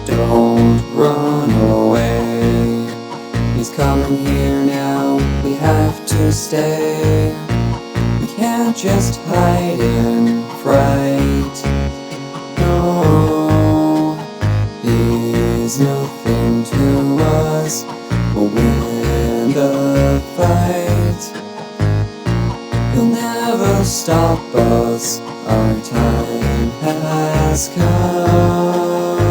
Don't run away. He's coming here now. We have to stay. We can't just hide in fright. No, he's nothing to us. We'll win the fight. He'll never stop us. Our time has come.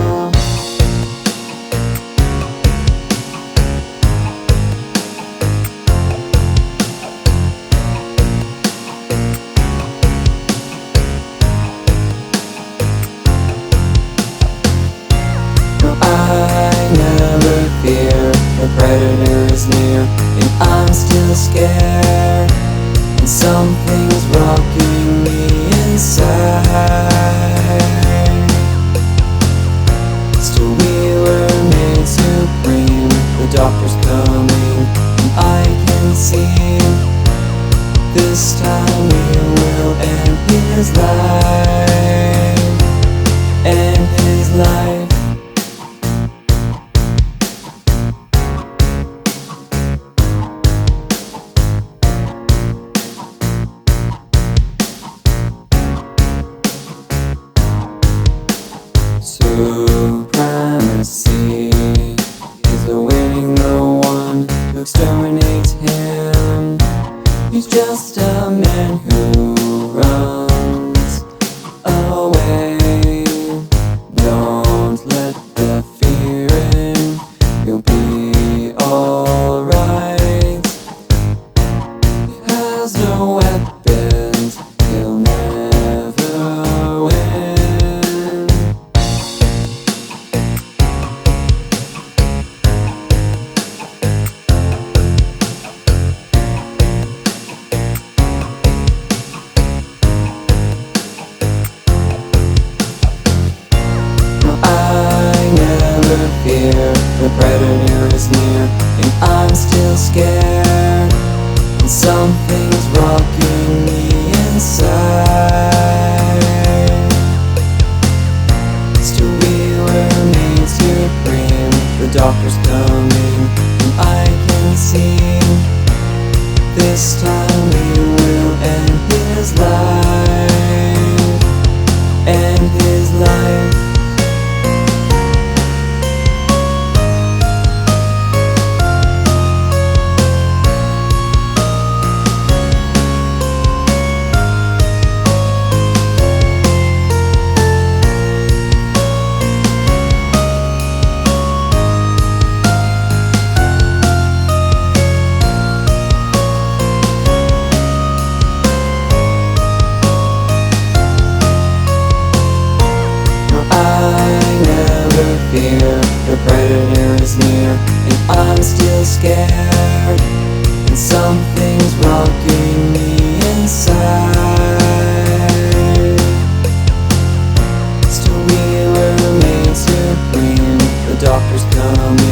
I never fear, the predator is near, and I'm still scared, and something's rocking me inside. Still we were made supreme, the doctor's coming, and I can see, this time we will end his life, end his life. Supremacy is the winning, the one to exterminate him. He's just a man who runs away. Don't let the fear in, you'll be alright. He has no weapons, he'll never win. Fear, the predator is near, and I'm still scared, and something's rocking me inside. Still we were made supreme, the doctor's coming, and I can see, this time we will end his life, end his life. Fear, the predator is near, and I'm still scared, and something's rocking me inside. Still we were made supreme, the doctor's coming.